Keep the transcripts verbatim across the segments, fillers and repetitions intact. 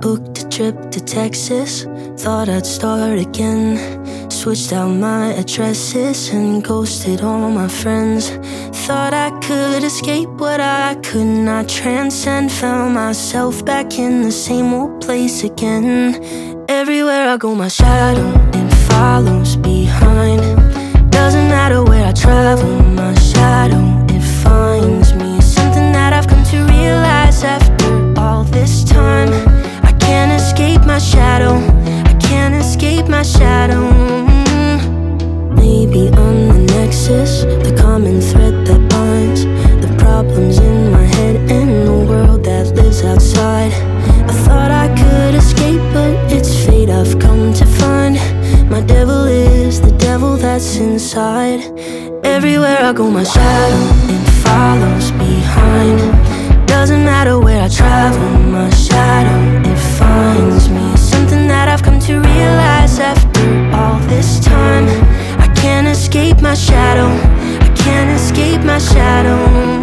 Booked a trip to Texas, thought I'd start again. Switched out my addresses and ghosted all my friends. Thought I could escape what I could not transcend. Found myself back in the same old place again. Everywhere I go my shadow, it follows behind. Doesn't matter where I travel, my shadow, it finds me. Something that I've come to realize after all this time. I can't escape my shadow, I can't escape my shadow. Maybe I'm the nexus, the common thread that binds the problems in my head and the world that lives outside. I thought I could escape, but it's fate I've come to find. My devil is the devil that's inside. Everywhere I go my shadow, it follows behind. Doesn't matter where I travel, my shadow, it finds me. Something that I've come to realize after all this time. I can't escape my shadow, I can't escape my shadow.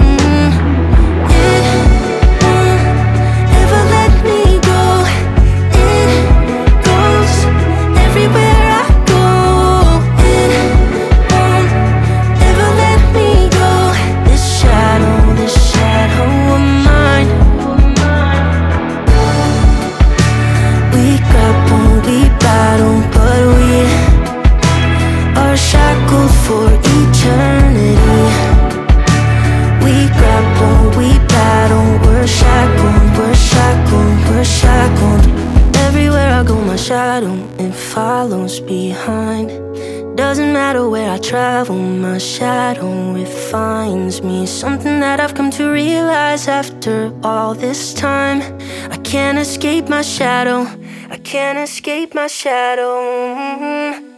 It won't ever let me go. It goes everywhere I go. It won't ever let me go. This shadow, this shadow of mine. We grapple, we battle, but we are shackled for eternity. We grapple, we battle, we're shackled, we're shackled, we're shackled. Everywhere I go my shadow, it follows behind. Doesn't matter where I travel, my shadow, it finds me. Something that I've come to realize after all this time. I can't escape my shadow, I can't escape my shadow.